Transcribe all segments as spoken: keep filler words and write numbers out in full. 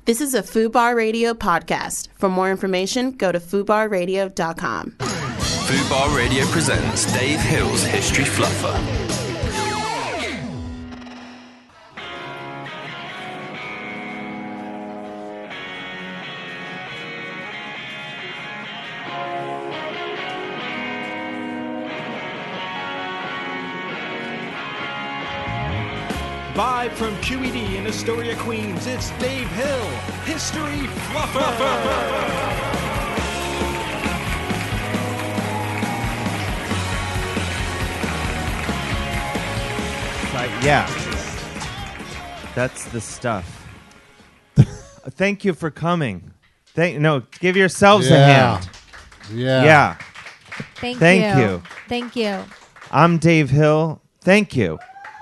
This is a FUBAR Radio podcast. For more information, go to fubar radio dot com. FUBAR Radio presents Dave Hill's History Fluffer. Live from Q E D in Astoria, Queens, it's Dave Hill, History Fluffer. Like, yeah, that's the stuff. Thank you for coming. Thank no, give yourselves Yeah. a hand. Yeah. Yeah, Thank, Thank you. you. Thank you. I'm Dave Hill. Thank you.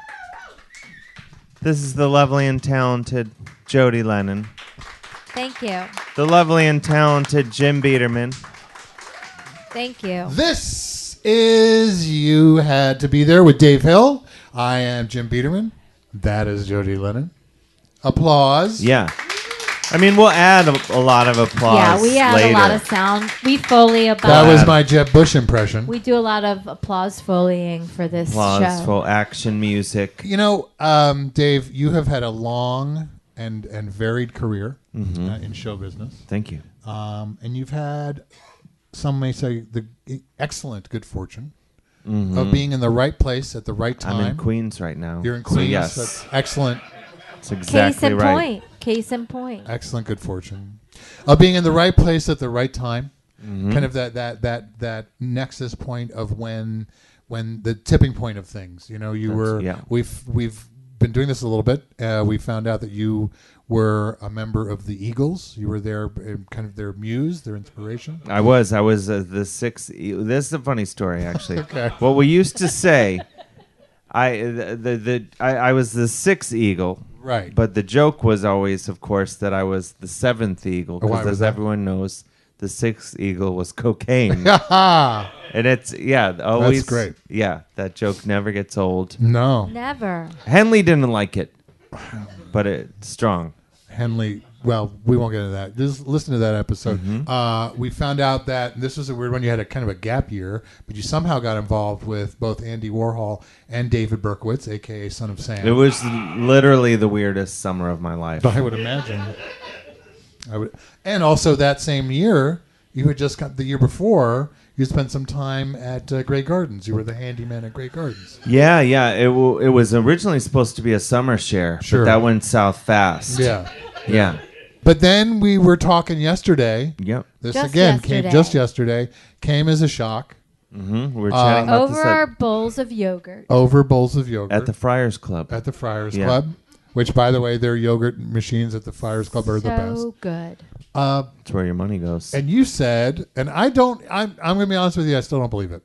This is the lovely and talented Jody Lennon, Thank you. the lovely and talented Jim Biederman. Thank you. This is You Had to Be There with Dave Hill. I am Jim Biederman. That is Jody Lennon. Applause. Yeah, I mean we'll add a, a lot of applause. Yeah, we add later. a lot of sound. We foley about. That was my Jeb Bush impression. We do a lot of applause foleying for this applause, show. full action music. You know, um, Dave, you have had a long and, and varied career Mm-hmm. uh, in show business. Thank you. Um, and you've had, some may say, the excellent good fortune Mm-hmm. of being in the right place at the right time. I'm in Queens right now. You're in So Queens. yes, That's excellent. that's exactly Case in right. point. Case in point. Excellent good fortune. Of being in the right place at the right time. Mm-hmm. Kind of that, that that that nexus point of when when the tipping point of things. You know, you That's- were yeah. we've we've been doing this a little bit. Uh, we found out that you were a member of the Eagles. You were their uh, kind of their muse, their inspiration. I was. I was uh, the sixth. E- this is a funny story, actually. Okay. What we used to say, I the the, the I, I was the sixth eagle, Right. but the joke was always, of course, that I was the seventh eagle Oh, why because, was as that? everyone knows, the sixth eagle was cocaine, Ha and it's yeah, always great. Yeah, that joke never gets old. No. Never. Henley didn't like it, but it's strong. Henley, well, we won't get into that. Just listen to that episode. Mm-hmm. Uh, we found out that and this was a weird one. You had a kind of a gap year, but you somehow got involved with both Andy Warhol and David Berkowitz, a k a. Son of Sam. It was literally the weirdest summer of my life. I would imagine. I would, and also that same year, you had just got the year before. You spent some time at uh, Grey Gardens. You were the handyman at Grey Gardens. Yeah, yeah. It w- it was originally supposed to be a summer share, Sure. but that went south fast. Yeah. Yeah. But then we were talking yesterday. Yep. This Just again came yesterday. just yesterday. Came as a shock Mm-hmm. We were Uh, chatting about Over this our at, bowls of yogurt. over bowls of yogurt at the Friars Club. at the Friars Yeah. Club. Which, by the way, their yogurt machines at the Friars Club are the best. So good. Uh, That's where your money goes. and you said, and I don't. I'm. I'm going to be honest with you. I still don't believe it.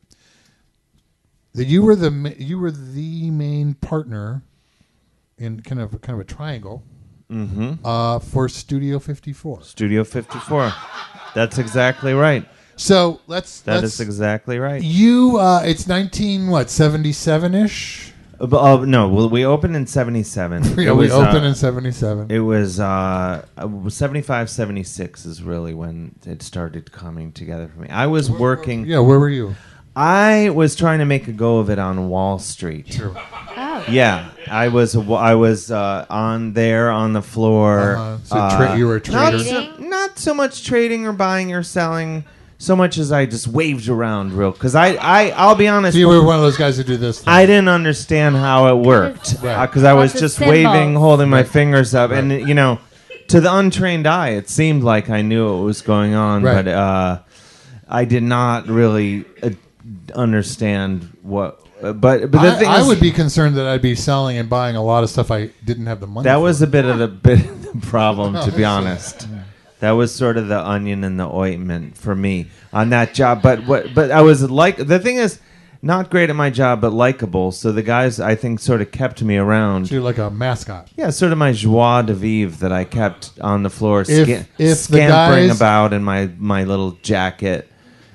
That you were the ma- you were the main partner in kind of kind of a triangle mm-hmm. uh, for Studio fifty-four. Studio fifty-four. That's exactly right. So let's. That let's is exactly right. You. Uh, it's nineteen what seventy-seven ish. Uh, but, uh, no, well, we opened in seventy-seven. Yeah, It we was, opened uh, in seventy-seven. It was uh, uh, seventy-five, seventy-six is really when it started coming together for me. I was working. Yeah, where were you? I was trying to make a go of it on Wall Street. Sure. Oh. Yeah, I was. I was uh, on there on the floor. Uh-huh. So tra- you were a not trader. so, not so much trading or buying or selling, so much as I just waved around real. Because I, I, I'll be honest. So you were one of those guys who do this thing. I didn't understand how it worked because Right. I was Lots of just symbols. waving, holding my Right. fingers up, Right. and you know, to the untrained eye, it seemed like I knew what was going on, Right. but uh, I did not really uh, understand what. Uh, but but the I, thing I is, would be concerned that I'd be selling and buying a lot of stuff I didn't have the money that for. was a bit of the bit of the problem, to be honest. That was sort of the onion and the ointment for me on that job. But what? But I was like, the thing is, not great at my job, but likable. So the guys, I think, sort of kept me around. So you're like a mascot. Yeah, sort of my joie de vivre that I kept on the floor, If- sca- if the scampering guys- about in my, my little jacket.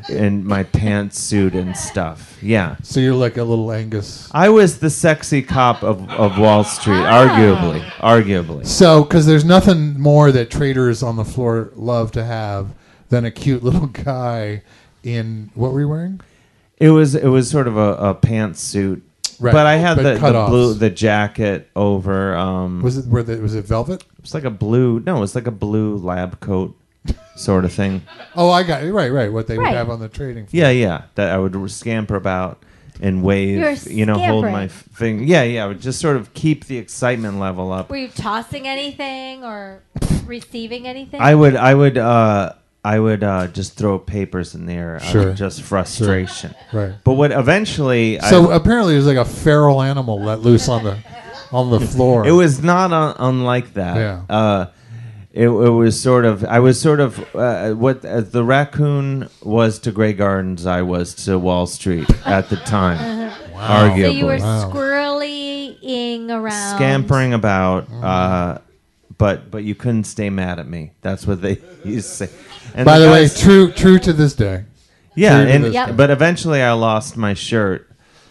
in my pantsuit and stuff. Yeah. So you're like a little Angus. I was the sexy cop of, of Wall Street, arguably. Arguably. So, because there's nothing more that traders on the floor love to have than a cute little guy in, what were you wearing? It was it was sort of a, a pantsuit. Right. But I had But the, the cut-offs. blue the jacket over um Was it where the, was it velvet? it was like a blue no, it was like a blue lab coat sort of thing. Oh, I got it. Right, right. What they Right. would have on the trading floor. Yeah, yeah. That I would scamper about and wave, You're you know, hold my scampering. thing. Yeah, yeah. I would just sort of keep the excitement level up. Were you tossing anything or receiving anything? I would, I would, uh, I would uh, just throw papers in the air. out Sure. of just frustration. Right. But what eventually, So I, apparently it was like a feral animal let loose on the on the floor. it was not un- unlike that. Yeah. Uh, it, it was sort of, I was sort of uh, what uh, the raccoon was to Grey Gardens, I was to Wall Street at the time. Arguably. so you were Wow. squirrelying around. Scampering about, uh, but but you couldn't stay mad at me. That's what they used to say. And By the way, guys- true true to this day. yeah, true to and this Yep. but eventually I lost my shirt.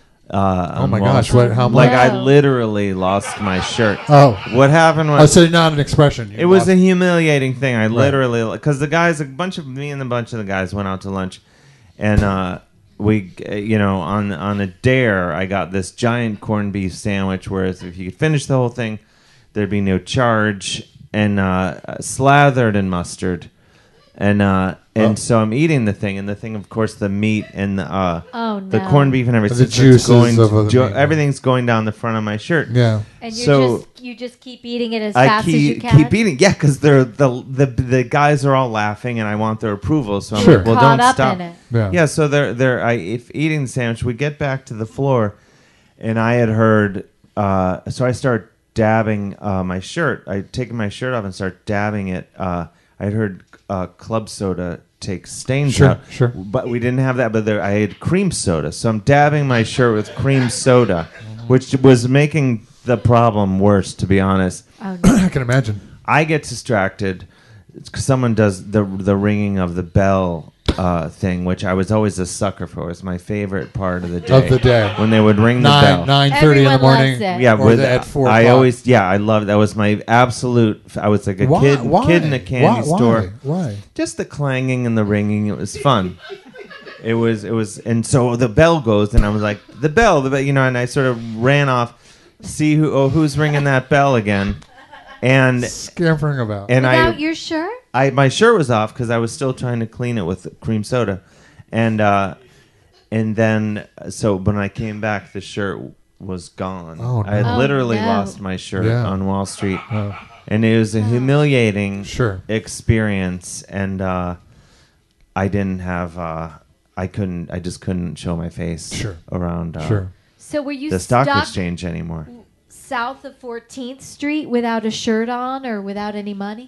Uh, Oh on my Wall gosh! Street. What? How much? Like I Wow. literally lost my shirt. Oh. What happened Oh, was so not an expression. You it was lost- a humiliating thing. I literally because the guys, a bunch of me and a bunch of the guys went out to lunch, and uh, we, uh, you know, on on a dare, I got this giant corned beef sandwich. Whereas if you could finish the whole thing, there'd be no charge, and uh, slathered in mustard, and uh, and Oh. so I'm eating the thing, and the thing, of course, the meat and the uh, Oh, the no. corned beef and everything, The it's juices going, of the jo- meat. everything's going down the front of my shirt. Yeah. And you So- just you just keep eating it as I fast keep as you can. keep eating, yeah, because they're the, the the guys are all laughing, and I want their approval. So I'm Sure. like, well, Caught don't up stop. in it. Yeah. Yeah, so they're they're I if eating the sandwich, we get back to the floor, and I had heard. Uh, so I start dabbing uh, my shirt. I taken my shirt off and start dabbing it. Uh, I had heard uh, club soda take stains Sure, out, sure. but we didn't have that. But there, I had cream soda, so I'm dabbing my shirt with cream soda, which was making the problem worse, to be honest. Oh, no. I can imagine. I get distracted. Someone does the the ringing of the bell uh, thing, which I was always a sucker for. It's my favorite part of the day. Of the day. when they would ring the Nine bell. nine thirty in the Everyone morning. loves it. Yeah, Or with the- at four I o'clock. always yeah I loved that was my absolute. I was like a Why? kid Why? kid in a candy Why? store. Why? Why? Just the clanging and the ringing. It was fun. It was it was and so the bell goes and I was like the bell the bell, you know, and I sort of ran off, see who oh who's ringing that bell again, and Scampering about. and I Without your shirt? I my shirt was off because I was still trying to clean it with cream soda, and uh, and then so when I came back, the shirt was gone. Oh, I had no. Oh, literally no. lost my shirt Yeah. on Wall Street, Oh. and it was a humiliating Sure. experience, and uh, I didn't have. Uh, I couldn't. I just couldn't show my face Sure. around uh, Sure. So were you the stock stuck exchange anymore. south of fourteenth Street without a shirt on or without any money?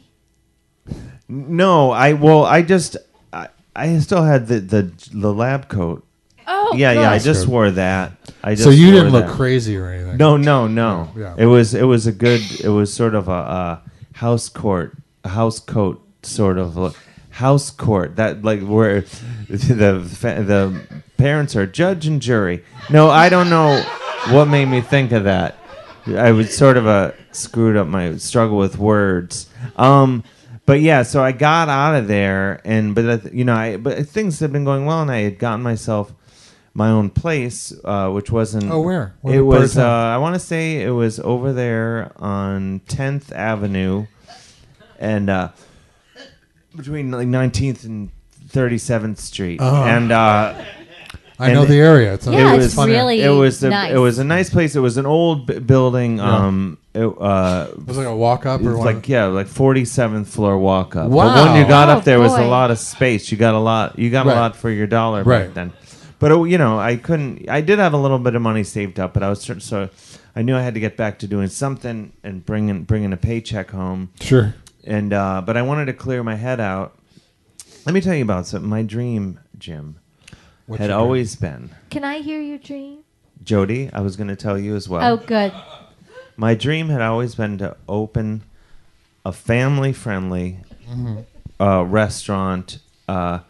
No, I well, I just. I, I still had the, the the lab coat. Oh, Yeah, yeah. I good. just wore that. I just So you wore didn't look that. crazy or anything. No, no, no. Yeah. It was it was a good. It was sort of a, a house court, a house coat sort of look. House court that like where the fa- the parents are judge and jury. No, I don't know what made me think of that. I was sort of a screwed up my struggle with words. Um, but yeah, so I got out of there, and but uh, you know, I but things had been going well, and I had gotten myself my own place, uh, which wasn't. Oh, where? What it part of was. Uh, town? I want to say it was over there on tenth Avenue, and uh, between like nineteenth and thirty-seventh Street, Oh. and. Uh, I know and the area. It's, Yeah, it's it's funny. really it was a, nice. it was a nice place. It was an old b- building. Um, it, uh, It was like a walk up it or was one. like yeah, like forty-seventh floor walk up. Wow. But when you got Oh, up, there was a boy. lot of space. You got a lot. You got Right. a lot for your dollar Right. back then. But it, you know, I couldn't. I did have a little bit of money saved up, but I was cer- so I knew I had to get back to doing something and bringing bringing a paycheck home. Sure. And uh, but I wanted to clear my head out. Let me tell you about something. My dream, Jim, What's had your dream? always been. Can I hear your dream? Jody, I was going to tell you as well. Oh, good. My dream had always been to open a family-friendly Mm-hmm. uh, restaurant uh,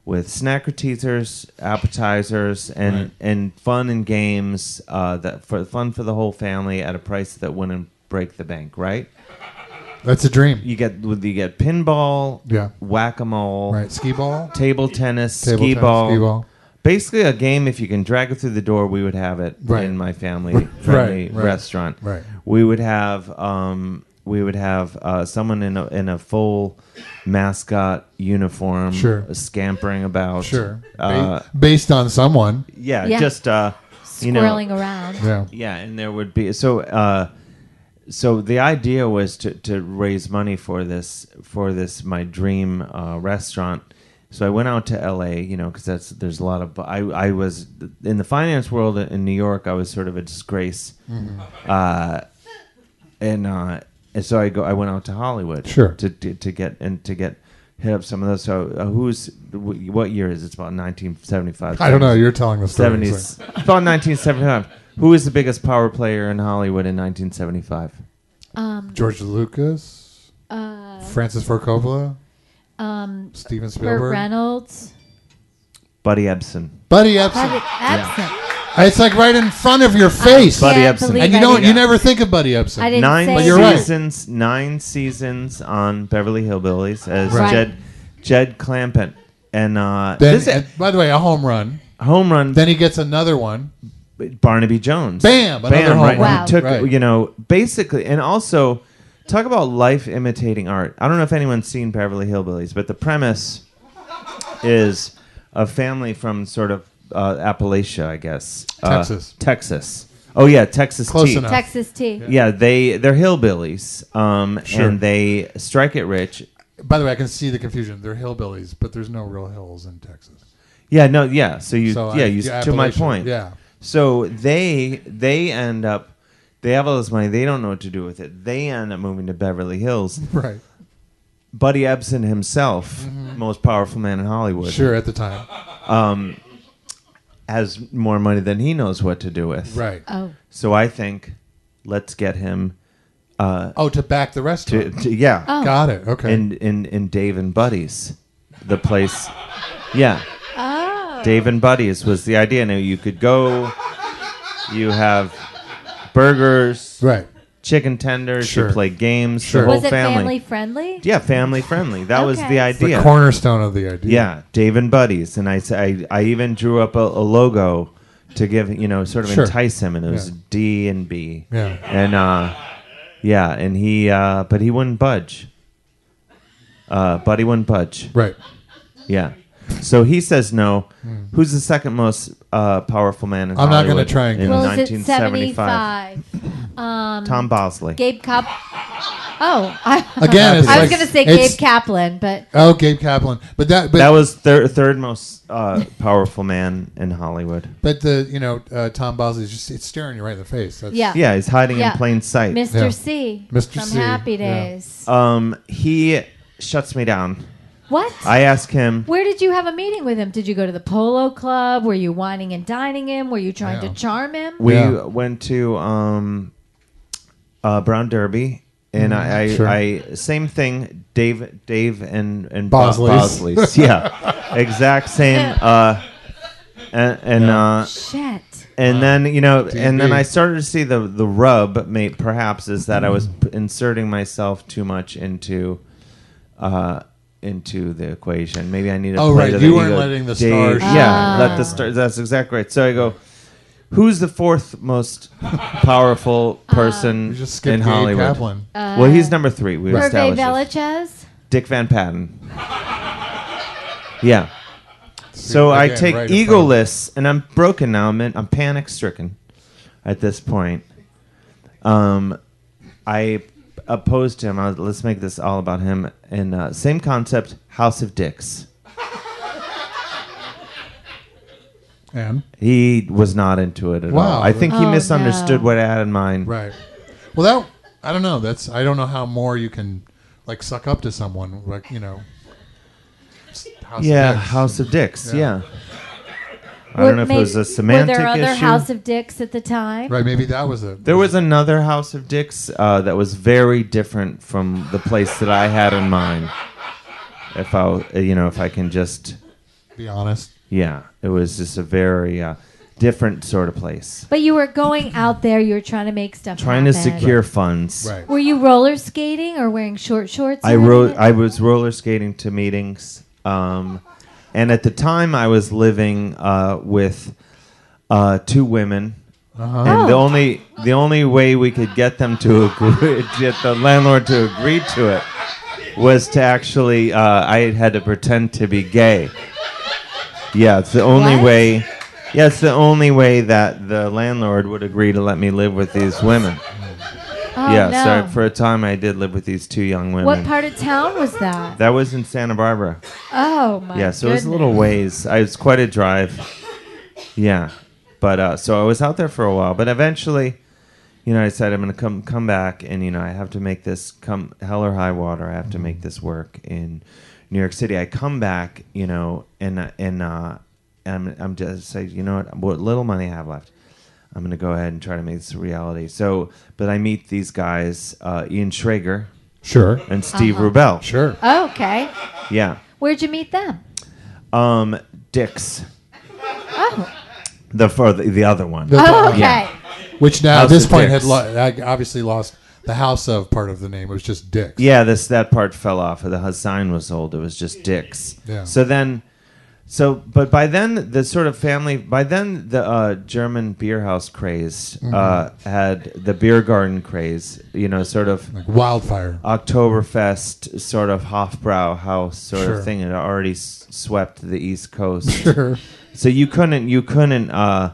with snacker teasers, appetizers, and Right. and fun and games uh, that for fun for the whole family at a price that wouldn't break the bank. Right? That's a dream. You get you get pinball, Yeah. whack-a-mole, Right. Skee ball. table tennis, Table skee tennis, ball. skee ball. Basically, a game. If you can drag it through the door, we would have it Right. in my family Right, friendly right, restaurant. right. We would have um, we would have uh, someone in a in a full mascot uniform, Sure. scampering about. Sure. Uh, Ba- based on someone. yeah, Yeah. just uh, you know, Swirling around. Yeah. yeah, and there would be so. Uh, so the idea was to, to raise money for this for this my dream uh, restaurant. So I went out to L A, you know, because that's there's a lot of. I I was in the finance world in New York. I was sort of a disgrace, uh, and uh, and so I go. I went out to Hollywood, Sure. to to, to get and to get hit up some of those. So uh, who's wh- what year is it? It's about nineteen seventy-five. I don't know. You're telling the story. seventies. About nineteen seventy-five. Who was the biggest power player in Hollywood in nineteen seventy-five? Um, George Lucas, uh, Francis Ford Coppola, um, Steven Burt Spielberg, Reynolds. Buddy Ebsen. Buddy Ebsen. Buddy Ebsen. It's like right in front of your face. Buddy Can't Ebsen. believe And you I don't. didn't- You never think of Buddy Ebsen. I didn't Nine say But you're right. seasons. Nine seasons on Beverly Hillbillies as Right. Jed Jed Clampett, and uh, Then, this and by the way, a home run. home run. Then he gets another one. Barnaby Jones. Bam! Another Bam! home Right. run. Wow. He took Right. you know basically, and also talk about life imitating art. I don't know if anyone's seen Beverly Hillbillies, but the premise is a family from sort of uh, Appalachia, I guess. Uh, Texas. Texas. Oh yeah, Texas Close tea. enough. Texas tea. Yeah, they they're hillbillies, um, Sure. and they strike it rich. By the way, I can see the confusion. They're hillbillies, but there's no real hills in Texas. Yeah, no, yeah. So you, So yeah, I- you yeah, to my Appalachia, point. yeah. So they they end up, they have all this money. They don't know what to do with it. They end up moving to Beverly Hills. Right. Buddy Ebsen himself, most powerful man in Hollywood, Sure, at the time. has more money than he knows what to do with. Right. Oh. So I think, let's get him. Uh, Oh, to back the to, restaurant. to yeah. Oh. Got it. Okay. in in in Dave and Buddies, the place. Yeah, Oh. Dave and Buddies was the idea. Now you could go. You have burgers, right. chicken tenders. Sure. You play games. Sure. The whole Was it family. family friendly? Yeah, family friendly. That was Okay. the The idea. cornerstone of the idea. Yeah, Dave and Buddies, and I s- I, I even drew up a, a logo to give you know sort of Sure. entice him, and it was Yeah. D and B. Yeah. And uh, yeah, and he uh, but he wouldn't budge. Uh, Buddy wouldn't budge. Right. Yeah. So he says no. Who's the second most uh, powerful man in I'm not Hollywood gonna try and in Well, is it nineteen seventy-five? seventy-five? Um, Tom Bosley. Gabe Cup. Oh, I, Again, it's I like- was going to say it's- Gabe Kaplan, but Oh, Gabe Kaplan. But that. But That was thir- third most uh, powerful man in Hollywood. But the you know uh, Tom Bosley is just it's staring you right in the face. That's, yeah. Yeah, he's hiding Yeah. in plain sight. Mister Yeah. C. Mister from C, Happy yeah. Days. Um, he shuts me down. What? I ask him. Where did you have a meeting with him? Did you go to the Polo Club? Were you whining and dining him? Were you trying Yeah. to charm him? We Yeah. went to um, uh, Brown Derby, and I, I, sure. I same thing. Dave, Dave, and and Bo- Bosley's. Bosley's. Yeah, exact same. Uh, and and uh, Shit. and then you know, and then D B. I started to see the the rub, may, perhaps, is that I was p- inserting myself too much into. Uh, into the equation. Maybe I need to Oh, play right. to You the weren't ego. letting the Dave- stars Yeah, shine. let the stars. That's exactly right. So I go, who's the fourth most powerful person You just skipped in Gabe Hollywood? Kaplan. well, he's number three. We Hervé established this. Velichez? Dick Van Patten. Yeah. So I Again, take right in front of- egoless, and I'm broken now. I'm in, I'm panic stricken at this point. Um, I opposed him. I was, let's make this all about him. And uh, same concept, House of Dicks. And He was not into it at Wow. all. I think he Oh, misunderstood no. what I had in mind. right. Well, that I don't know. That's I don't know how more you can like suck up to someone. Like you know. House of Yeah, Dicks. House of Dicks. Yeah. Yeah. I don't know if it was a semantic Were there other issue. House of Dicks at the time? Right. Maybe that was a. There was another House of Dicks uh, that was very different from the place that I had in mind. If I, you know, if I can just Be honest. Yeah, it was just a very uh, different sort of place. But you were going out there. You were trying to make stuff. Trying to happen. secure funds. Right. Were you roller skating or wearing short shorts? I or ro- anything? I was roller skating to meetings, um, and at the time I was living uh, with uh, two women, Uh-huh. and the Oh. only the only way we could get them to agree, get the landlord to agree to it, was to actually uh, I had to pretend to be gay. Yeah, it's the only What? way. Yeah, it's the only way that the landlord would agree to let me live with these women. Oh, yeah, no. so for a time I did live with these two young women. What part of town was that? That was in Santa Barbara. Oh my. Yeah, so it was a little goodness. ways. I was quite a drive. Yeah, but uh, so I was out there for a while. But eventually, you know, I said I'm going to come come back, and you know, I have to make this come hell or high water. I have to make this work in New York City. I come back, you know, and uh, and uh, I'm I'm just say, you know what, what little money I have left, I'm going to go ahead and try to make this a reality. So, but I meet these guys, uh, Ian Schrager Sure. and Steve Uh-huh. Rubel. Sure. Oh, okay. Yeah. Where'd you meet them? Um, Dick's. Oh. The for the, the other one. The- Oh, okay. Yeah. Which now House at this of point had Dicks. lo- I obviously lost the house of part of the name. It was just Dick's. Yeah, this that part fell off. The sign was old. It was just Dick's. Yeah. So then, so but by then the sort of family. By then the uh, German beer house craze uh, had the beer garden craze. You know, sort of Like wildfire. Oktoberfest, sort of Hofbrauhaus sort Sure. of thing. It had already s- swept the East Coast. Sure. So you couldn't you couldn't uh,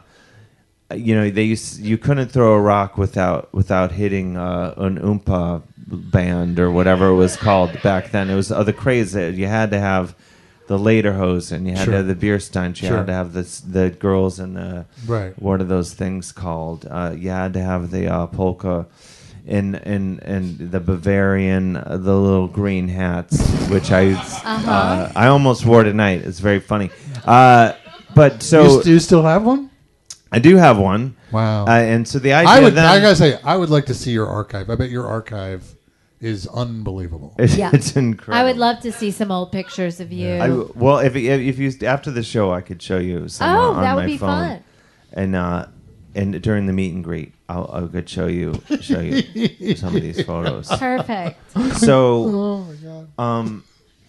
you know they used you couldn't throw a rock without without hitting uh, an oompa band or whatever it was called back then. It was uh, the craze that you had to have the lederhosen, you had Sure. to have the beer stunts, you Sure. had to have the s- the girls in the Right. what are those things called? Uh, you had to have the uh, polka. And, and and the Bavarian, uh, the little green hats, which I Uh-huh. uh, I almost wore tonight. It's very funny. Uh, but so you, st- you still have one? I do have one. Wow. Uh, and so the idea I would. then, I gotta say, I would like to see your archive. I bet your archive is unbelievable. it's, Yeah. it's incredible. I would love to see some old pictures of you. I, well, if if you after the show, I could show you some oh, uh, on that my would be phone. fun. And uh, and during the meet and greet, I'll I could show you show you some of these photos. Perfect. So. Oh my god. Um,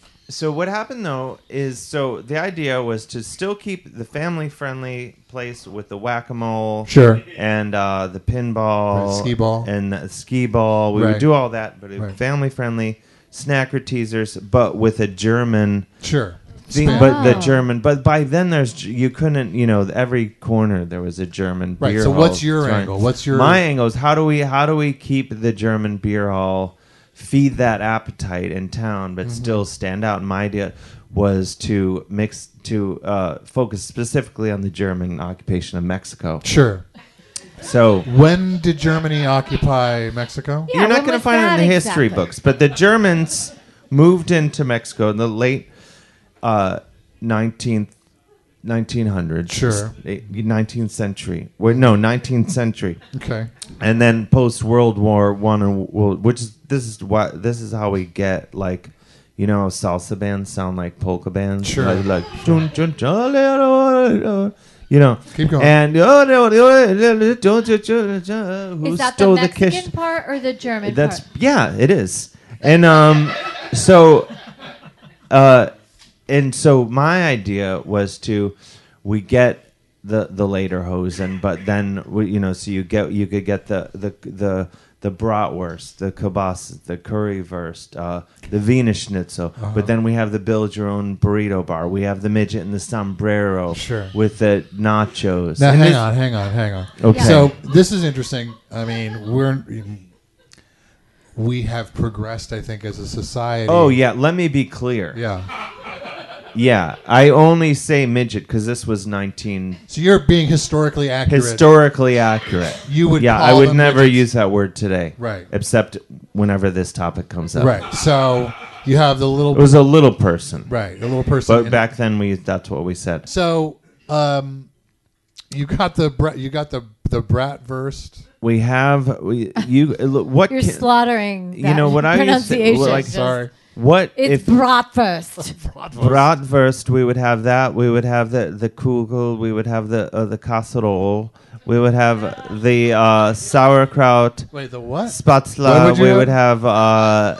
so what happened though is so the idea was to still keep the family friendly place with the whack-a-mole, Sure. and uh, the pinball, Right, skee ball. and the skee ball. We Right. would do all that, but it Right. family friendly snacker teasers, but with a German. Sure. Thing, Span. but the Oh. German, but by then there's you couldn't, you know, every corner there was a German Right, beer so hall. what's your Right. angle? What's your- my angle? Is how do we how do we keep the German beer hall, feed that appetite in town, but Mm-hmm. still stand out? And my idea was to mix to uh, focus specifically on the German occupation of Mexico. Sure. So When did Germany occupy Mexico? Yeah, you're not when going to was find it in that the history exactly? books, but the Germans moved into Mexico in the late uh, nineteenth, nineteen hundreds. Sure. eh, nineteenth century. Wait, no, nineteenth century. Okay. And then post World War One, and World- which is this is what this is how we get like, you know, salsa bands sound like polka bands. Sure. Like, like dun, dun, dun, dun, dun, you know. Keep going. And oh, no, no, no, no, don't you- who Is that the stole the Mexican kiss? part or the German That's part? yeah, it is. And um, so, uh, and so my idea was to we get the the later hosen, but then we, you know, so you get you could get the the the the bratwurst, the kibas, the currywurst, uh, the Wiener Schnitzel. Uh-huh. But then we have the build your own burrito bar. We have the midget and the sombrero Sure. with the nachos. Now, And hang this- on, hang on, hang on. Okay. So this is interesting. I mean, we're we have progressed, I think, as a society. Oh yeah, let me be clear. Yeah. Yeah, I only say midget because this was nineteen So you're being historically accurate. historically accurate. You would yeah, call I would them never midgets. use that word today. Right. Except whenever this topic comes up. Right. So you have the little. It was a little person. right. The little person. But in- back then we that's what we said. So, um, you got the bra- you got the the bratwurst. We have we you look, what You're can, slaughtering. you that know what I used to pronunciation. well, like Just- Sorry. What It's if bratwurst. bratwurst? We would have that. We would have the the kugel. We would have the uh, the casserole. We would have the uh, sauerkraut. Wait, the what? Spatzler. What would you we have? would have, uh,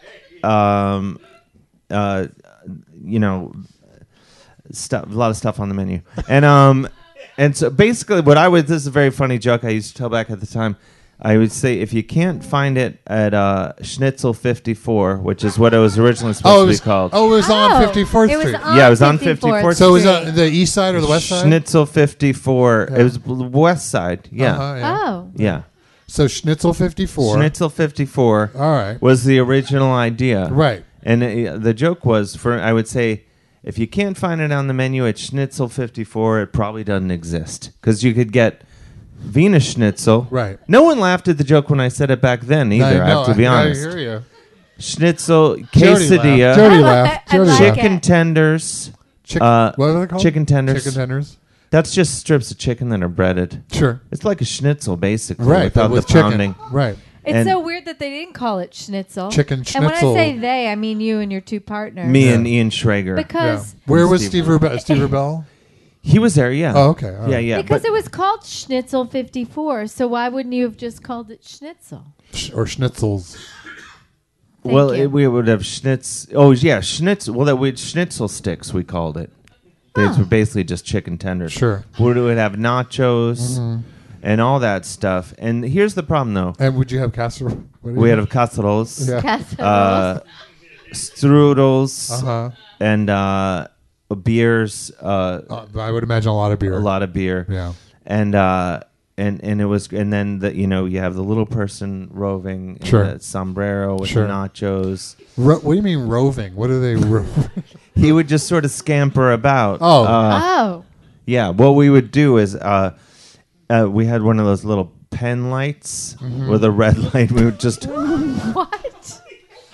um, uh, you know, stuff. A lot of stuff on the menu, and um, and so basically, what I would. This is a very funny joke I used to tell back at the time. I would say if you can't find it at uh, Schnitzel fifty-four, which is what it was originally supposed Oh, it to was, be called. oh, it was on Oh, fifty-fourth it was Street. on Yeah, it was on fifty-fourth fifty-fourth. So it was Street. on the east side or the west side? Schnitzel fifty-four. Yeah. It was b- west side. Yeah. Uh-huh, yeah. Oh. Yeah. So Schnitzel fifty-four. Schnitzel fifty-four All right. was the original idea. Right. And uh, the joke was, for I would say, if you can't find it on the menu at Schnitzel fifty-four, it probably doesn't exist. Because you could get Wiener Schnitzel. Right. No one laughed at the joke when I said it back then either, I, know, have to be I, honest. I hear you. Schnitzel, Jody quesadilla, laughed. Jody I li- laughed. I- I Jody like laughed. chicken it. tenders. Chick- uh, what are they called? chicken tenders. Chicken tenders. That's just strips of chicken that are breaded. Sure. It's like a schnitzel, basically, Right. without But with the pounding. chicken. Right. It's And- so weird that they didn't call it schnitzel. Chicken And when I schnitzel. say they, I mean you and your two partners. Me Yeah. and Ian Schrager. Yeah. Because Where was Steve Steve Rubel? Steve Rubel? He was there, yeah. Oh, okay. All Yeah, right. yeah. because but it was called Schnitzel fifty-four, so why wouldn't you have just called it Schnitzel? Sh- Or schnitzels. Thank well, you. it, we would have schnitz. Oh, yeah, schnitzel. Well, that we schnitzel sticks. We called it. They Oh. were basically just chicken tenders. Sure. We would have nachos and all that stuff. And here's the problem, though. And would you have casserole? What did We you had casseroles, Yeah. Casseroles. uh, strudels, Uh-huh. and uh, beers. Uh, Uh, I would imagine a lot of beer. a lot of beer. Yeah. And uh, and and it was, and then the you know you have the little person roving in Sure. the sombrero with Sure. the nachos. Ro- what do you mean roving? What are they? Ro- He would just sort of scamper about. Oh. Uh, oh. yeah. What we would do is, uh, uh, we had one of those little pen lights Mm-hmm. with a red light. We would just What?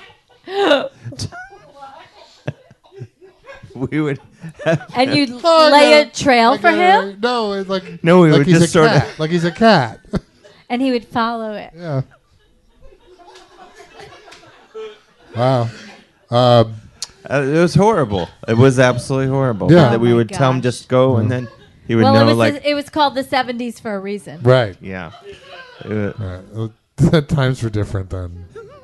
we would And you'd Oh, lay yeah. a trail Like for a- him, No, it's like No, we like would he's just a sort of- cat. Like he's a cat. and he would follow it. Yeah. Wow. Um, uh, it was horrible. It was absolutely horrible. Yeah. That we Oh my would tell him gosh. just go, and then he would Well, know it was like the, it was called the seventies for a reason. right. yeah. Uh, Right. Well, times were different then.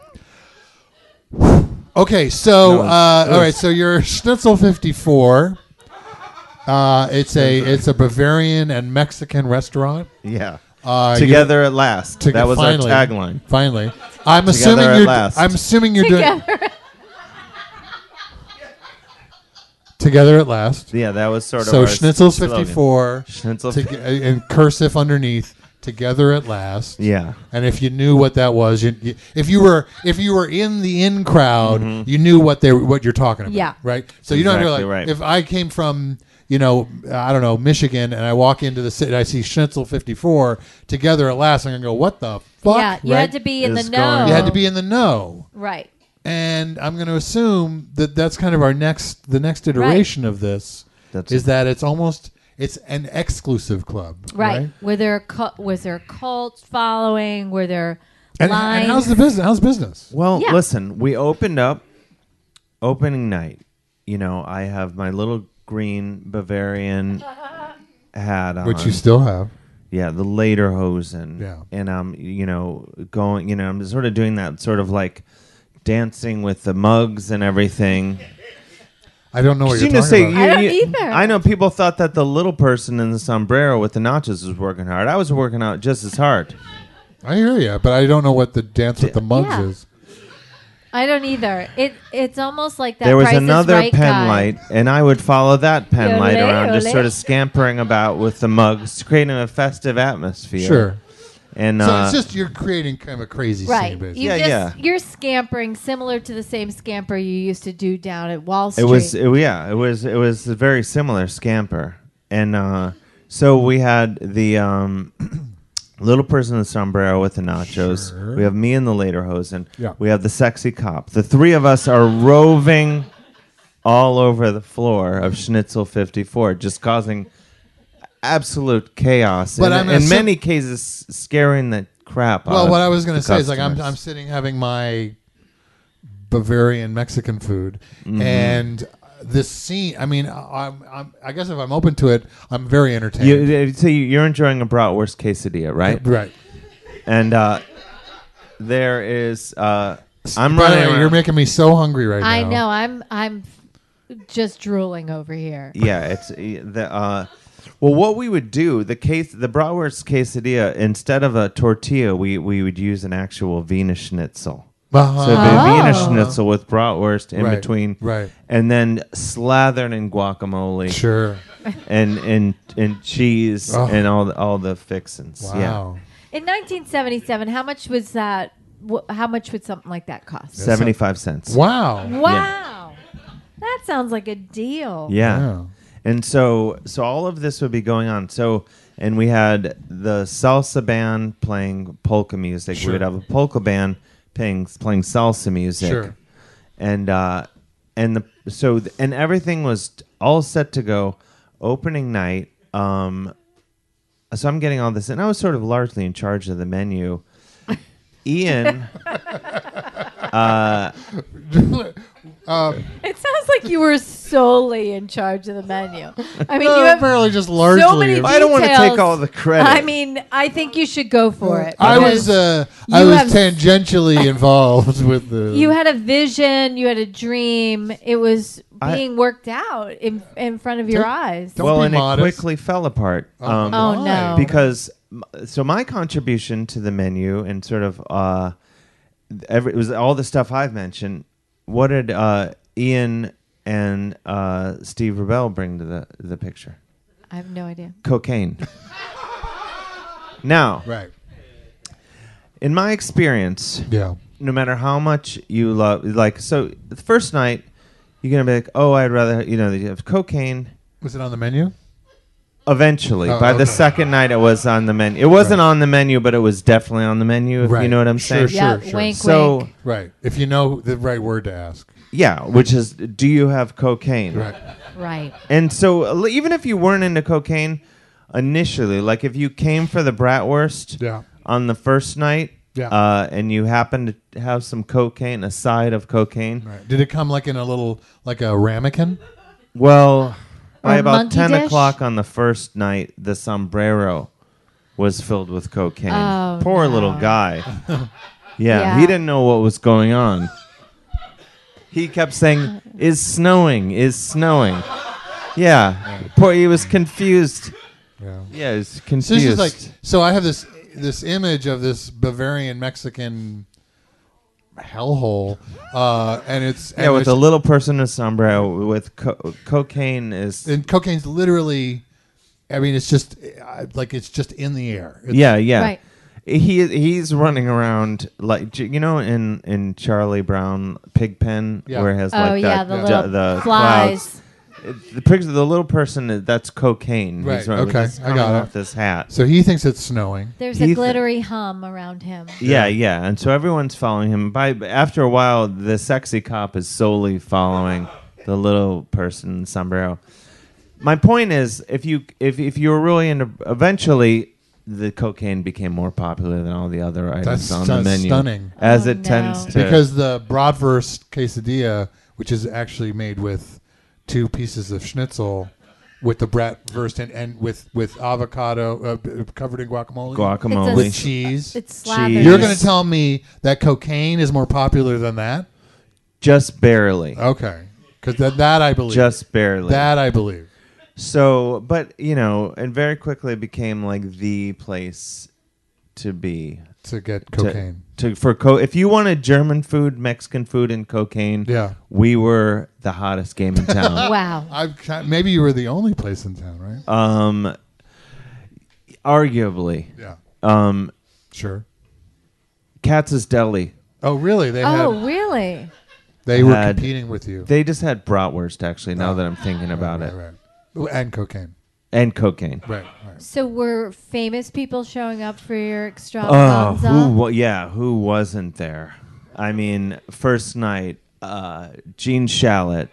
Okay, so No, it was- uh, it all was- right, so you're Schnitzel fifty-four. Uh, it's a it's a Bavarian and Mexican restaurant. yeah. Uh, Together at last. To- that was finally, our tagline. Finally, I'm Together assuming at you're. last. I'm assuming you're doing Together. together at last. Yeah, that was sort of So our Schnitzel's slogan. fifty-four, Schnitzel. to, in cursive underneath. Together at last. yeah. And if you knew what that was, you, you, if you were if you were in the in crowd, Mm-hmm. you knew what they what you're talking about. Yeah. Right. So you don't know, Exactly like right. if I came from you know I don't know Michigan and I walk into the city, I see Schnitzel fifty-four together at last. I'm gonna go, what the fuck? Yeah, you right? had to be in Is the going- know. You had to be in the know. right. And I'm going to assume that that's kind of our next the next iteration of this That's is that it's almost it's an exclusive club. Right. Right. Were there a cult, was there a cult following? Were there And, lines? and how's the business? How's business? Well, Yeah. listen, we opened up opening night. You know, I have my little green Bavarian hat on. Which you still have. yeah, the Lederhosen. Yeah. And I'm, you know, going, you know, I'm sort of doing that sort of like dancing with the mugs and everything. I don't know what You you're know, talking say, about. I don't you- either. I know people thought that the little person in the sombrero with the nachos was working hard. I was working out just as hard. I hear you, but I don't know what the dance with the mugs Yeah. is. I don't either. It it's almost like that. There was Price is another Right pen guy. light, and I would follow that pen Ole, light around, just ole. sort of scampering about with the mugs, creating a festive atmosphere. Sure. And So uh, it's just you're creating kind of a crazy Right. scene, basically. You Yeah, just yeah. you're scampering similar to the same scamper you used to do down at Wall Street. it was, it, yeah, it was, it was a very similar scamper, and uh, so we had the um, little person in the sombrero with the nachos. Sure. We have me in the Lederhosen. Yeah. We have the sexy cop. The three of us are roving all over the floor of Schnitzel fifty-four, just causing absolute chaos. But and I'm in assu- many cases, scaring the crap out Well, of what I was going the to say is like I'm customers. I'm sitting having my Bavarian Mexican food, Mm-hmm. and this scene. I mean, I'm, I'm, I guess if I'm open to it, I'm very entertained. You, so you- you're enjoying a bratwurst quesadilla, right? Right. And uh, there is. Uh, I'm By the running. way, around- you're making me so hungry right I now. know. I'm I'm just drooling over here. Yeah, it's uh, the. Uh, well, what we would do the case the bratwurst quesadilla instead of a tortilla, we we would use an actual Wiener Schnitzel. Uh-huh. So it'd be a Oh. Wiener Schnitzel with bratwurst in Right, between, right. and then slathered in guacamole Sure. and and and cheese Oh. and all the, all the fixins. Wow. In nineteen seventy-seven, how much was that? Wh- how much would something like that cost? Yeah, seventy-five cents. Wow. Wow, that sounds like a deal. Yeah. Yeah. And so so all of this would be going on. So and we had the salsa band playing polka music. Sure. We would have a polka band playing playing salsa music. Sure. And uh and the so th- and everything was t- all set to go opening night. Um so I'm getting all this and I was sort of largely in charge of the menu. Ian It sounds like you were solely in charge of the menu. I mean, Uh, you have apparently just largely. so many I don't wanna take details. all the credit. I mean, I think you should go for it. I because was uh, I you was have- tangentially involved with the. You had a vision. You had a dream. It was I- being worked out in in front of your Don't- eyes. don't well, be and modest. it quickly fell apart. Um, Oh, Why? no. because m- so my contribution to the menu and sort of uh every, it was all the stuff I've mentioned. What did uh Ian and uh Steve Rebell bring to the the picture? I have no idea. Cocaine. Now, Right. in my experience, Yeah. no matter how much you love, like, so the first night you're gonna be like, oh, I'd rather, you know, you have cocaine. Was it on the menu? Eventually, Oh, by the okay. second night, it was on the menu. It wasn't Right. on the menu, but it was definitely on the menu. If Right. you know what I'm Sure, saying. sure. yeah, wink, So wink. Right. If you know the right word to ask. yeah, which is, do you have cocaine? Right. Right. And so, uh, even if you weren't into cocaine initially, like if you came for the bratwurst Yeah. on the first night, Yeah. uh, and you happened to have some cocaine, a side of cocaine, Right. Did it come like in a little, like a ramekin? well, by Or about monkey ten dish? o'clock on the first night, the sombrero was filled with cocaine. Oh, Poor no. little guy. Yeah, Yeah. he didn't know what was going on. He kept saying, "Is snowing? Is snowing?" Yeah, poor. He was confused. Yeah. Yeah, he was So confused. this is like, so I have this this image of this Bavarian Mexican hellhole, uh, and it's yeah, and with a there's- little person in a sombrero with co- cocaine is. and cocaine's literally, I mean, it's just uh, like it's just in the air. It's, yeah, yeah. Right. He he's running around like you know in, in Charlie Brown Pigpen Yeah. where it has Oh like yeah, that the Yeah. little ju- the flies. clouds. It- The picture, the little person, that's cocaine. Right, He's running with okay, this- I coming got it. off this hat. So he thinks it's snowing. There's He a th- glittery hum around him. Yeah, yeah, and so everyone's following him. By after a while, the sexy cop is solely following the little person in sombrero. My point is, if you if if you were really into, eventually, the cocaine became more popular than all the other items That's on stu- the menu, stunning. as Oh, it no. tends to. Because the bratwurst quesadilla, which is actually made with two pieces of schnitzel, with the bratwurst and, and with with avocado uh, b- covered in guacamole, guacamole. with cheese. It's slathered. Cheese. You're going to tell me that cocaine is more popular than that? Just barely. Okay, because that that I believe. Just barely. that I believe. So, but you know, and very quickly it became like the place to be. To get To- cocaine. To, for co- if you wanted German food, Mexican food, and cocaine, Yeah. we were the hottest game in town. Wow. I've ki- maybe you were the only place in town, right? um, arguably, Yeah. um, Sure. Katz's Deli. Oh, really? They Oh, had really? they were had- competing with you. They just had bratwurst. Actually, now Oh. that I'm thinking about right, it, right, right. And cocaine. and cocaine. Right. Right. So were famous people showing up for your Oh, extravaganza? who? wa- Yeah, who wasn't there? I mean, first night, uh, Gene Shalit,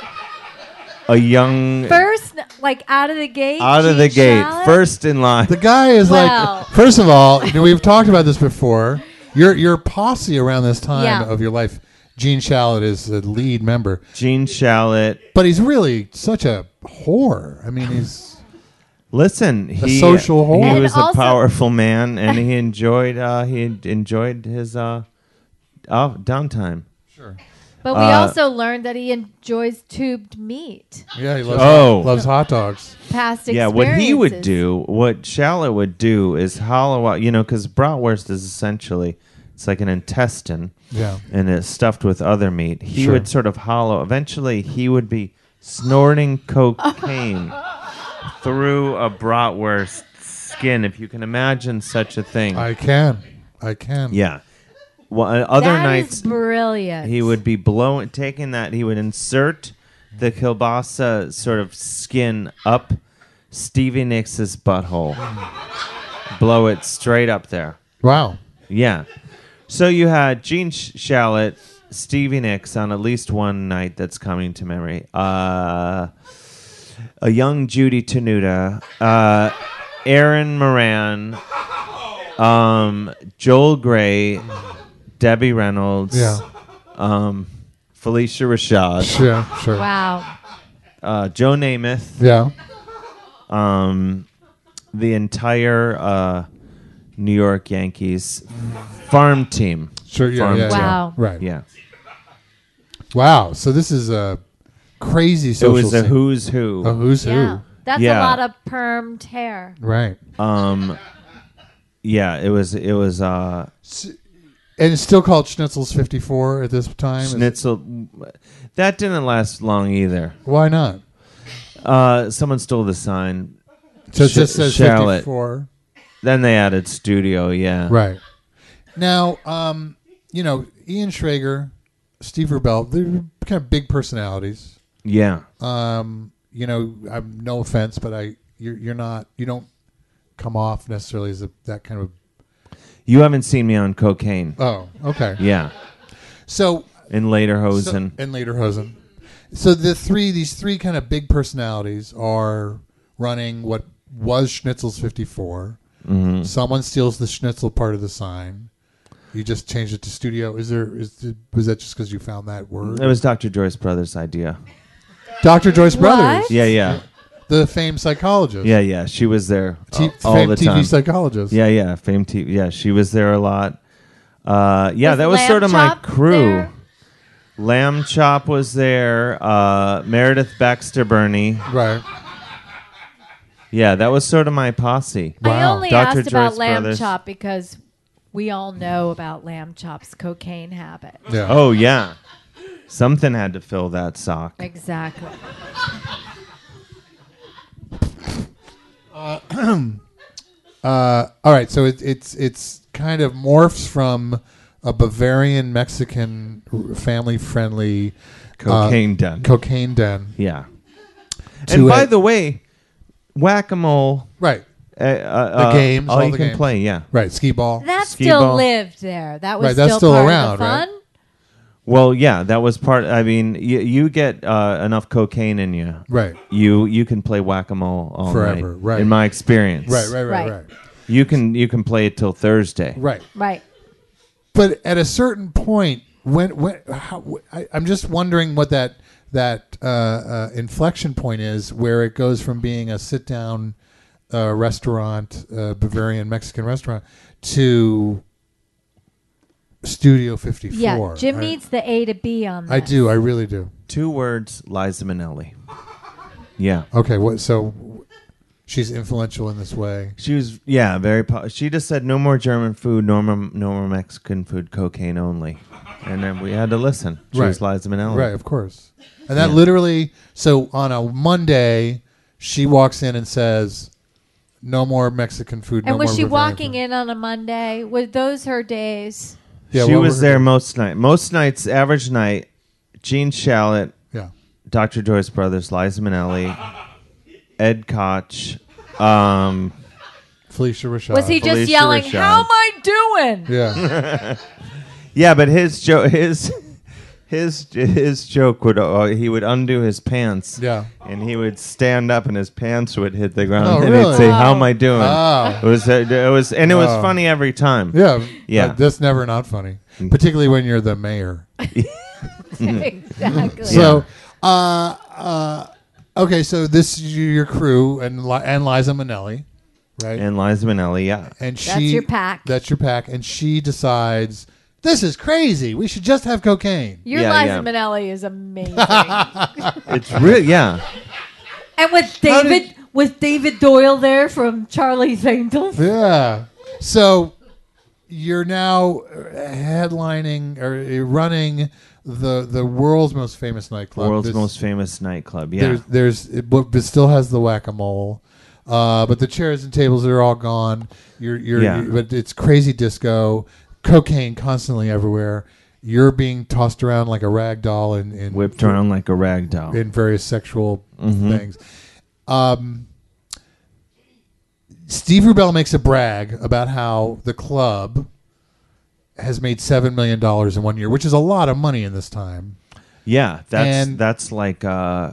a young First, like out of the gate. out of the Gene gate, Shalit? first in line. The guy is Well- like. First of all, you know, we've talked about this before. Your your posse around this time Yeah. of your life Gene Shalit is the lead member, Gene Shalit. but he's really such a whore. I mean, he's Listen, he social whore. he And was a also- powerful man, and he enjoyed uh, he enjoyed his uh, uh, downtime. sure. But we Uh, also learned that he enjoys tubed meat. Yeah, he loves Oh. loves hot dogs. Past Yeah, experiences. what he would do, what Shalit would do, is hollow out. You know, because bratwurst is essentially it's like an intestine, Yeah. and it's stuffed with other meat. He Sure. would sort of hollow. Eventually, he would be snorting cocaine through a bratwurst skin, if you can imagine such a thing. I can, I can. yeah. Well, uh, other That nights is brilliant. he would be blowing, taking that. He would insert the kielbasa sort of skin up Stevie Nicks' butthole, blow it straight up there. Wow. Yeah. So you had Gene Sh- Shalit, Stevie Nicks on at least one night that's coming to memory. Uh, a young Judy Tenuta, uh, Aaron Moran, um, Joel Gray, Debbie Reynolds, Yeah. um, Felicia Rashad, Yeah. Sure. Wow. uh, Joe Namath, Yeah. um, the entire uh, New York Yankees farm team. Sure. Yeah. Farm Yeah, team. yeah. Wow. Right. Yeah. Wow. So this is a crazy It social. was a scene. who's who. A who's Yeah. That's Yeah. a lot of permed hair. who. Right. Um, yeah, it was. It was uh, And it's still called Schnitzel's fifty-four at this time. Is- Schnitzel. That didn't last long either. Why not? Uh, someone stole the sign. So it Sh- just says Shalit. fifty-four. Then they added studio. Yeah. Right. Now, um, you know, Ian Schrager, Steve Rubel, they're kind of big personalities. Yeah. Um, you know, I'm no offense, but I you're you're not you don't come off necessarily as a, that kind of. You haven't seen me on cocaine. Oh, okay. Yeah. So In Lederhosen. So, and Lederhosen. So the three, these three kind of big personalities are running what was Schnitzel's fifty-four. Mhm. Someone steals the Schnitzel part of the sign. You just changed it to studio. Is there? Is was that just because you found that word? It was Doctor Joyce Brothers' idea. Doctor Joyce What? Brothers, Yeah, yeah, the famed psychologist. yeah, yeah. She was there T- all, all famed the T V time. psychologist. Yeah, yeah. Famed T V. Yeah, she was there a lot. Uh, yeah, Was that was Lamb sort of my Chop crew. there? Lamb Chop was there. Uh, Meredith Baxter Burney. Right. Yeah, that was sort of my posse. I Wow. only Doctor asked about Joyce Lamb Brothers. Chop because we all know about Lamb Chop's cocaine habit. Yeah. Oh yeah, something had to fill that sock. Exactly. Uh, all right. So it, it's it's kind of morphs from a Bavarian Mexican family friendly Cocaine den. cocaine den. Yeah. To And by a- the way, whack-a-mole. Right. Uh, uh, The games, all, all you the can games. play. Yeah. Right. Skee ball. That Skee still ball. lived there. That was Right, that's still, still part around, of the right? fun. Well, yeah, that was part. I mean, you, you get uh, enough cocaine in you. Right. You you can play whack-a-mole all Forever, night. right. In my experience. Right. Right. Right. Right. Right. You can you can play it till Thursday. Right. Right. But at a certain point, when when how, I, I'm just wondering what that that uh, uh, inflection point is, where it goes from being a sit down uh, restaurant, uh, Bavarian Mexican restaurant, to Studio fifty-four. Yeah, Jim I, needs the A to B on that. I do. I really do. Two words, Liza Minnelli. Yeah. Okay. What? So she's influential in this way. She was, yeah, very. Po- she just said no more German food, no more, no more Mexican food, cocaine only, and then we had to listen. She Right. was Liza Minnelli. Right. Of course. And that Yeah. literally. So on a Monday, she walks in and says, "No more Mexican food." And no was more she Bavarian walking food." in on a Monday? Were those her days? Yeah, she what was were there her- most night. Most nights, average night. Gene Shalit, Yeah. Doctor Joyce Brothers, Liza Minnelli, Ed Koch. Um, Felicia Rashad. Was he just Felicia yelling, Rashad. "How am I doing?" Yeah. yeah, but his joke, his his his joke would uh, he would undo his pants. Yeah. And he would stand up, and his pants would hit the ground, Oh, and really? he'd say, "How Oh. am I doing?" Oh. It was, uh, it was, and it was Oh. funny every time. Yeah. Yeah. But that's never not funny, particularly when you're the mayor. exactly. So, uh, uh, okay, so this is your crew and Li- and Liza Minnelli, right? And Liza Minnelli, yeah. And she, That's your pack. That's your pack, and she decides this is crazy. We should just have cocaine. Your Yeah, Liza yeah. Minnelli is amazing. It's real, yeah. And with How David, did- with David Doyle there from Charlie's Angels. Yeah. So you're now headlining or uh, running the the world's most famous nightclub. World's There's- most famous nightclub, yeah. There's, there's it, but it still has the whack-a-mole, uh, but the chairs and tables are all gone. You're, you're, Yeah. you but it's crazy disco, cocaine constantly everywhere. You're being tossed around like a rag doll and, and Whipped around like a rag doll. in various sexual Mhm. things. Um, Steve Rubell makes a brag about how the club has made seven million dollars in one year, which is a lot of money in this time. Yeah, that's And- that's like uh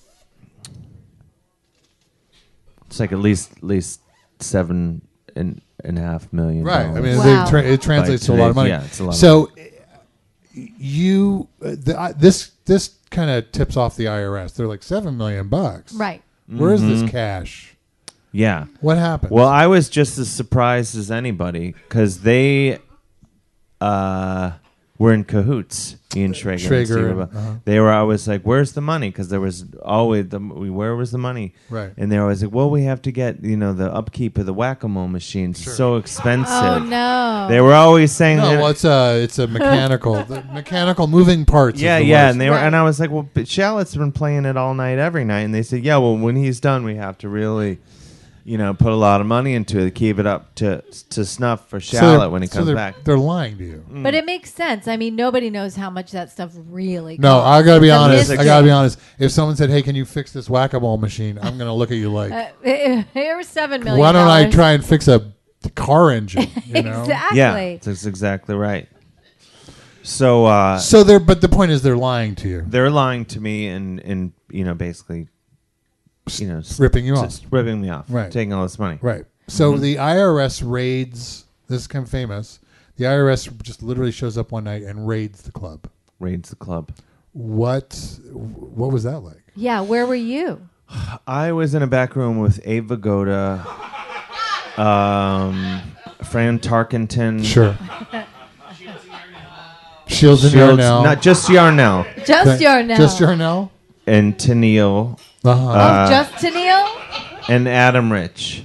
it's like at least at least seven and and a half million. Right. I mean, Wow. they tra- it translates By to a lot of money. today's- yeah, it's a lot of So, you uh, the, uh, this this kind of tips off the I R S. They're like seven million bucks. Right. Where is Mhm. this cash? Yeah. What happened? Well, I was just as surprised as anybody because they uh, were in cahoots. Ian Schrager, and Schrager Steve and- Rubell. uh-huh. They were always like, "Where's the money?" Because there was always the where was the money? Right. And they were always like, "Well, we have to get you know the upkeep of the whack-a-mole machines. Sure. It's so expensive." Oh no. They were always saying, no, that- well, it's a it's a mechanical the mechanical moving parts. Yeah, is the yeah, worst. and they were, Right. and I was like, well, but Shallot's been playing it all night, every night, and they said, yeah, well, when he's done, we have to really, you know, put a lot of money into it, keep it up to to snuff for So Shallot they're- when he so comes they're, back. They're lying to you. But it makes sense. I mean, nobody knows how much that stuff really No, costs. I gotta be It's a honest. I mystery. gotta be honest. If someone said, "Hey, can you fix this whack-a-mole machine?" I'm gonna look at you like, Uh, here's seven million. "Why don't I try and fix a car engine?" You know. Exactly. Yeah, that's exactly right. So uh, So they're, but the point is, they're lying to you, they're lying to me and and you know basically, you know, s- ripping you off. just ripping me off, Right. taking all this money. Right. So Mm-hmm. the I R S raids. This is kind of famous. The I R S just literally shows up one night and raids the club. Raids the club. What? What was that like? Yeah, where were you? I was in a back room with Abe Vigoda, um, Fran Tarkenton, Sure. Shields and Shields, Yarnell. not just Yarnell, Just Th- Yarnell. Just Yarnell. and Tennille, Uh-huh. Uh, Just Tennille? and Adam Rich.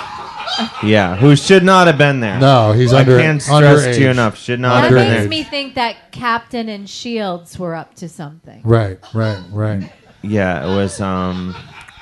Yeah, who should not have been there. no, he's I under. can't stress underage. to you enough. Should not That have been underage. makes there. me think that Captain and Shields were up to something. Right. Right. Right. Yeah, it was. Um,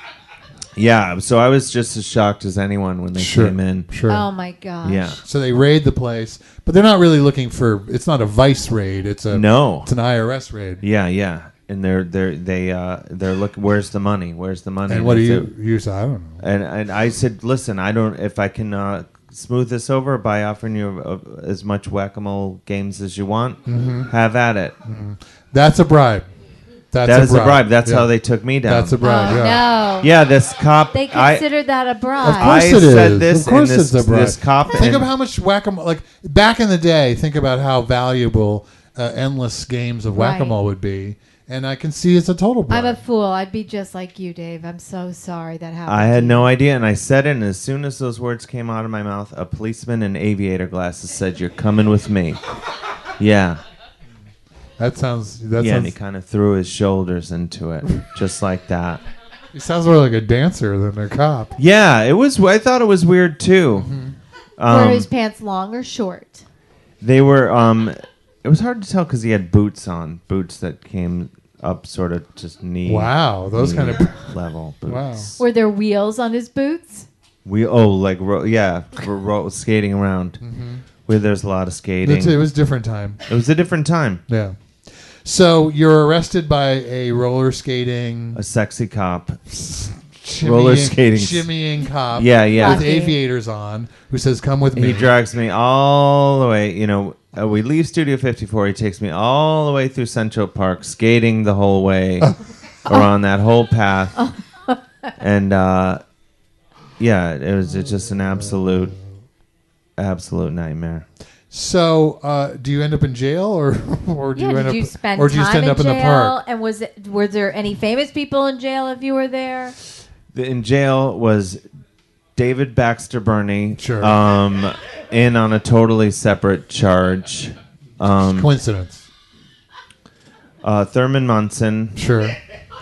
yeah, so I was just as shocked as anyone when they Sure. came in. Sure. Oh my gosh. Yeah, So they raid the place, but they're not really looking for. It's not a vice raid. It's a. no. It's an I R S raid. Yeah, yeah, and they're they're they uh they're looking. Where's the money? Where's the money? And what do they you said- you say? I don't know. And and I said, listen, I don't. If I can uh, smooth this over by offering you uh, as much whack-a-mole games as you want, Mm-hmm. have at it. That's a bribe. That's That a is bribe. a bribe. That's Yeah. how they took me down. That's a bribe. Oh yeah. no. Yeah, this cop. They I, considered that a bribe. Of I course it said is. this, Of course and this, it's a bribe. this cop. Think and- of how much whack-a-mole. Like back in the day, think about how valuable uh, endless games of Right. whack-a-mole would be, and I can see it's a total bribe. I'm a fool. I'd be just like you, Dave. I'm so sorry that happened. I to had you. no idea, and I said it, and as soon as those words came out of my mouth, a policeman in aviator glasses said, "You're coming with me." Yeah, that sounds. That yeah, and he sounds. kind of threw his shoulders into it, just like that. He sounds more like a dancer than a cop. Yeah, it was. I thought it was weird too. Were Um, his pants long or short? they were. Um, it was hard to tell because he had boots on, boots that came up sort of just knee. Wow, those knee kind of. level boots. Wow. Were there wheels on his boots? We oh like ro- yeah, for ro- skating around. Where there's a lot of skating. It's, it was different time. It was a different time. Yeah. So you're arrested by a roller skating, A sexy cop. shimmying, roller skating. shimmying cop. Yeah, yeah. With Lucky. aviators on, who says, "Come with me." He drags me all the way. You know, uh, we leave Studio fifty-four. He takes me all the way through Central Park, skating the whole way around that whole path. And uh, yeah, it was just an absolute, absolute nightmare. So, uh, do you end up in jail, or or do Yeah, you did end you up, spend or do you time just end in up in jail? the park? And was it were there any famous people in jail if you were there? The, in jail was David Baxter Burney. Sure. Um, in on a totally separate charge. Um, Coincidence. uh, Thurman Munson Sure.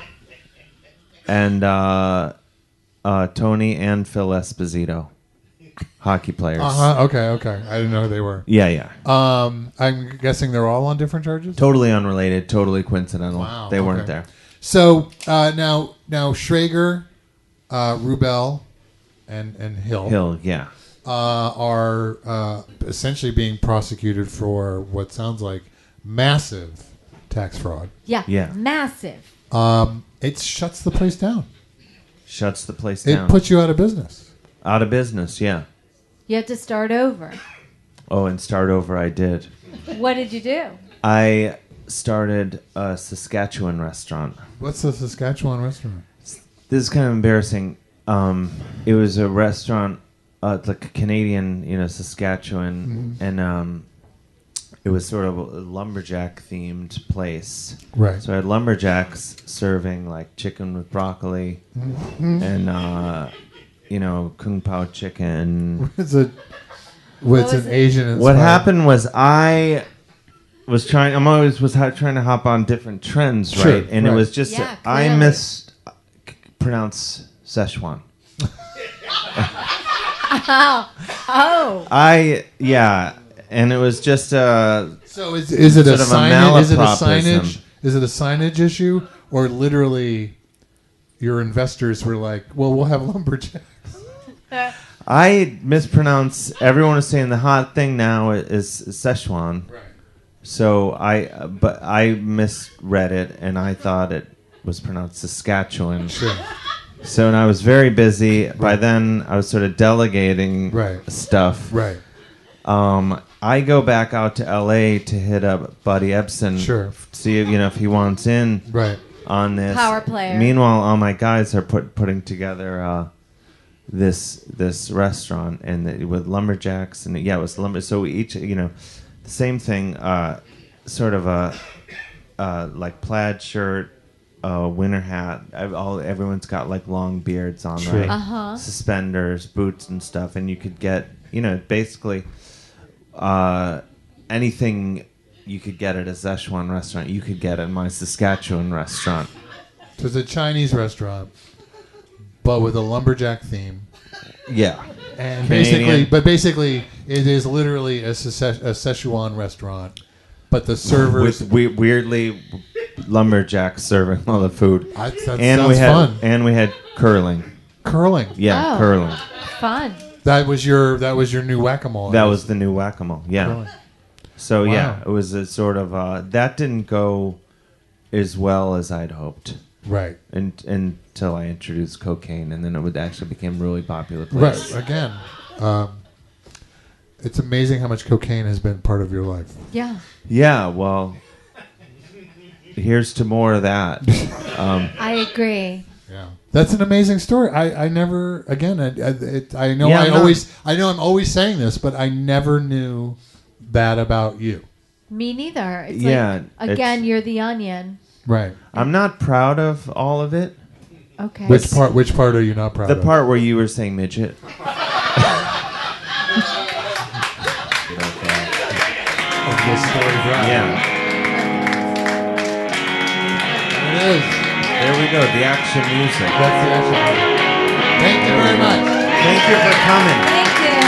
and uh, uh, Tony and Phil Esposito, hockey players. Uh huh. Okay. Okay. I didn't know who they were. Yeah, yeah. Um, I'm guessing they're all on different charges. Totally unrelated, totally coincidental. Wow, they weren't okay. there. So uh, now, now Schrager, uh, Rubel, and and Hill, Hill, yeah. uh, are uh, essentially being prosecuted for what sounds like massive tax fraud. Yeah. Yeah. Massive. Um, it shuts the place down. Shuts the place It down. puts you out of business. Out of business, yeah. You had to start over. Oh, and start over I did. What did you do? I started a Saskatchewan restaurant. What's the Saskatchewan restaurant? This is kind of embarrassing. Um, it was a restaurant, uh, like a Canadian, you know, Saskatchewan, Mm-hmm. and um, it was sort of a lumberjack themed place. Right. So I had lumberjacks serving like chicken with broccoli Mm-hmm. and uh, you know, kung pao chicken. It's a. What's was an it? Asian? What happened was I was trying. I'm always was ha- trying to hop on different trends, Sure, right? And right. it was just Yeah, I clearly. mispronounce Szechuan. Oh. Oh. I yeah, and it was just uh So is is it a Sort of a signage? Is it a malapropism. signage? Is it a signage issue, or literally, your investors were like, "Well, we'll have lumberjacks." I mispronounce. Everyone is saying the hot thing now is Szechuan. Right. So I, uh, but I misread it and I thought it was pronounced Saskatchewan. Sure. So and I was very busy. By then, I was sort of delegating Right. stuff. Right. Um, I go back out to L A to hit up Buddy Ebsen. Sure. See if you know if he wants in Right. on this. Power player. Meanwhile, all my guys are put putting together uh, this this restaurant and the, with lumberjacks and yeah, it was lumber. So we each you know the same thing. Uh, sort of a uh, like plaid shirt. Uh, winter hat. I've all everyone's got like long beards on, Sure. right? Uh-huh. Suspenders, boots, and stuff, and you could get, you know, basically uh, anything you could get at a Szechuan restaurant, you could get at my Saskatchewan restaurant. So it's a Chinese restaurant, but with a lumberjack theme, Yeah, and Canadian. basically, but basically, it is literally a, Ssze- a Szechuan restaurant, but the servers. with we- weirdly lumberjacks serving all the food, I, that and sounds we had fun. and we had curling. Curling. Yeah, Oh. curling. Fun. That was your. That was your new whack-a-mole. That was the new whack-a-mole. Yeah. Curling. So Wow. yeah, it was a sort of uh, that didn't go as well as I'd hoped, Right. and, until I introduced cocaine, and then it would actually became really popular. Right. Place. Again, um, it's amazing how much cocaine has been part of your life. Yeah. Yeah. Well, here's to more of that. Um, I agree. Yeah, that's an amazing story. I, I never again. I, I, it, I know Yeah, I I'm not- always I know I'm always saying this, but I never knew that about you. Me neither. It's Yeah, like, again, it's- you're the onion. Right. I'm not proud of all of it. Okay. Which part? Which part are you not proud The of? part where you were saying midget. of this story. Right. Yeah. It is. There we go. The action music. That's the action. Thank you very much. Thank you for coming. Thank you.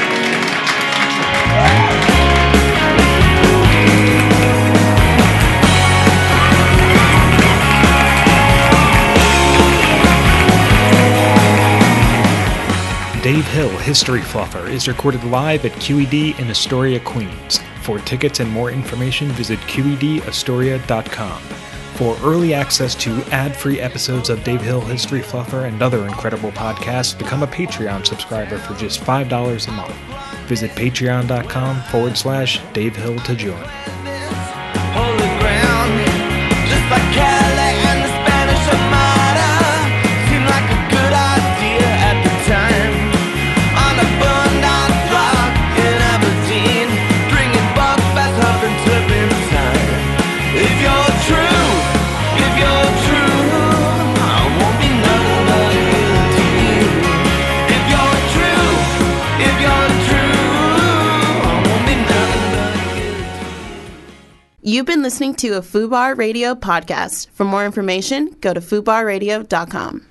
Dave Hill History Fluffer is recorded live at Q E D in Astoria, Queens. For tickets and more information, visit Q E D astoria dot com. For early access to ad-free episodes of Dave Hill History Fluffer and other incredible podcasts, become a Patreon subscriber for just five dollars a month. Visit patreon.com forward slash Dave Hill to join. Holy ground, just like Cadillac and the Spanish Armada, seemed like a good idea at the time. On a burned-out block in Aberdeen, You've been listening to a FUBAR Radio podcast. For more information, go to fubar radio dot com.